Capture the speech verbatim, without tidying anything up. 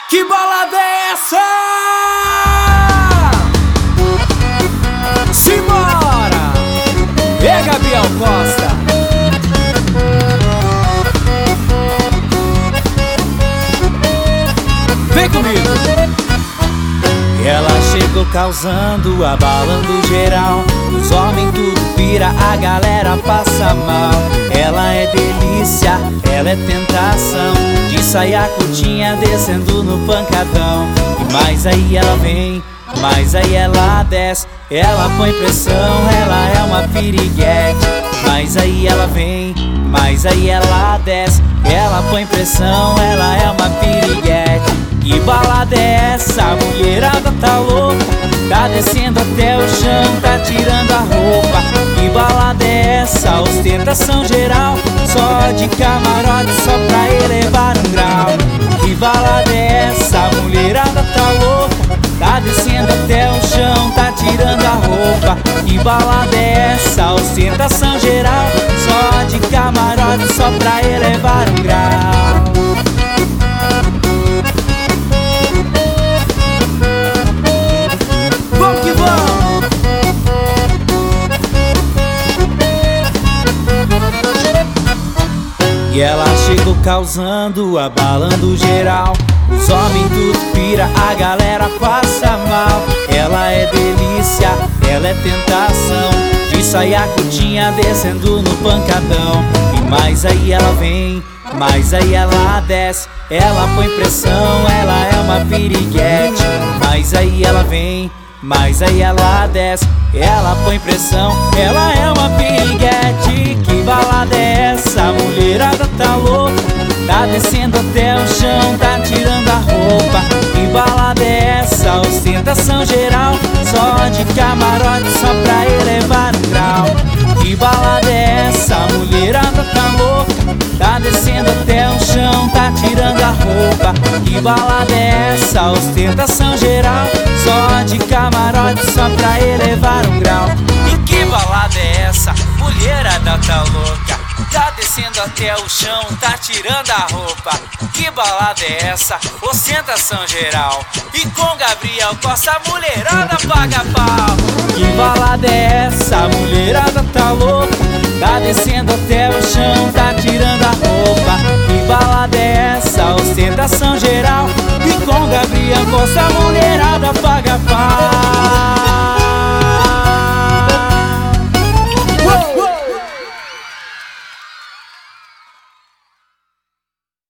Que balada é essa? Simbora! É Gabriel Costa. Vem comigo! Ela chegou causando, abalando geral. Os homens tudo pira, a galera passa mal. Ela é delícia, ela é tentação. De saia curtinha descendo no pancadão. E mais aí ela vem, mais aí ela desce. Ela põe pressão, ela é uma piriguete. Mais aí ela vem, mais aí ela desce. Ela põe pressão, ela é uma piriguete. Que balada é essa? A mulherada tá louca, tá descendo até o chão, tá tirando a roupa. Que balada é essa? Ostentação geral, só de camarote, só pra elevar um grau. Que balada é essa? A mulherada tá louca, tá descendo até o chão, tá tirando a roupa. Que balada é essa? Ostentação geral, só de camarote, só pra elevar um grau. E ela chegou causando, abalando geral. Os homens tudo pira, a galera passa mal. Ela é delícia, ela é tentação. De saia curtinha descendo no pancadão. E mais aí ela vem, mais aí ela desce. Ela põe pressão, ela é uma piriguete. Mais aí ela vem, mais aí ela desce. Ela põe pressão, ela é uma piriguete. Que balada é essa? A mulherada tá louca, tá descendo até o chão, tá tirando a roupa. Que balada é essa? Ostentação geral, só de camarote, só pra elevar um grau. Que balada é essa? A mulherada tá louca, tá descendo até o chão, tá tirando a roupa. Que balada é essa? Ostentação geral, só de camarote, só pra elevar um grau. E que balada é essa? Mulherada tá louca, tá descendo até o chão, tá tirando a roupa. Que balada é essa? Ostentação geral. E com Gabriel Costa a mulherada paga pau. Que balada é essa? Mulherada tá louca, tá descendo até o chão, tá tirando a roupa. Que balada é essa? Ostentação geral. E com Gabriel Costa a